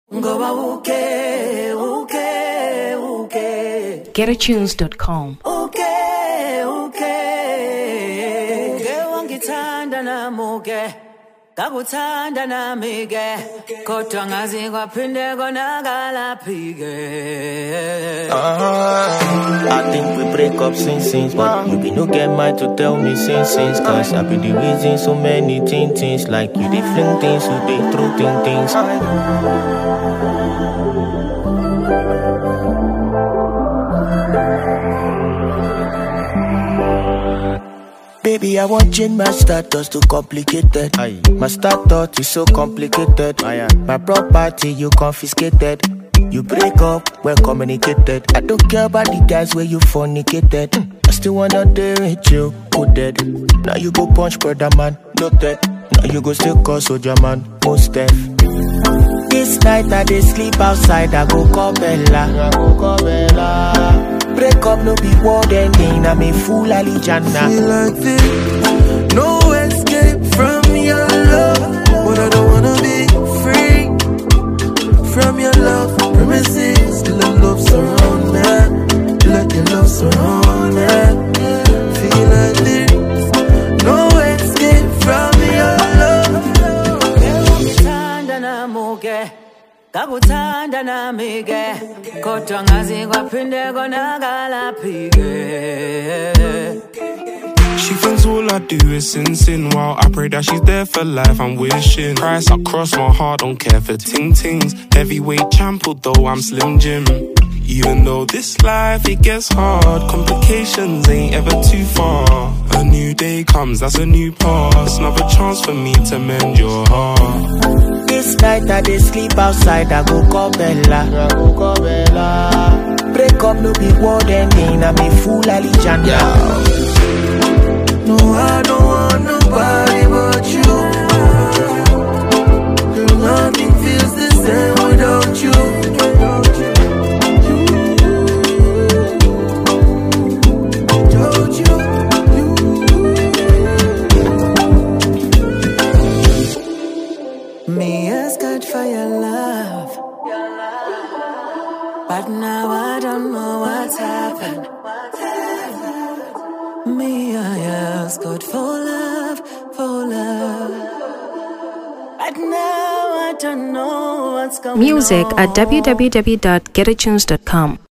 GetAtunes.com. Kakuthanda nami ke kodwa ngazi kwaphinde konakala phike. I think we break up since but you be no get mind to tell me since cause I be the reason so many things like you dey fling things, you dey throw things. Baby, I want change my status to complicated. My status is so complicated. My property you confiscated. You break up, well communicated. I don't care about the guys where you fornicated. I still wanna date with you, coded. Now you go punch brother man, noted. Now you go still call soldier man, most deaf. This night I dey sleep outside, I go call Bella. Break up no be word ending, I'm a fool Alijana. Feel like this, no escape from your love, but I don't wanna be free from your love. Premises, till your love surround me, let your love surround me. Feel like this, no escape from your love. Kakuthanda nami ke kodwa ngazi kwaphinde konakala phike. She thinks all I do is sin while I pray that she's there for life. I'm wishing Christ across my heart, don't care for ting-tings. Heavyweight champ, although I'm Slim Jim. Even though this life, it gets hard, complications ain't ever too far. A new day comes, that's a new past. Another chance for me to mend your heart. This night I dey sleep outside, I go call Bella. Break up no be word ending, I'm a fool Alijana. No, I don't want nobody but you. Girl, nothing feels the same without you. Me ask God for your love, but now I don't know what's happened. Me, I ask God for love, but now I don't know what's going on. Music at www.getatunes.com.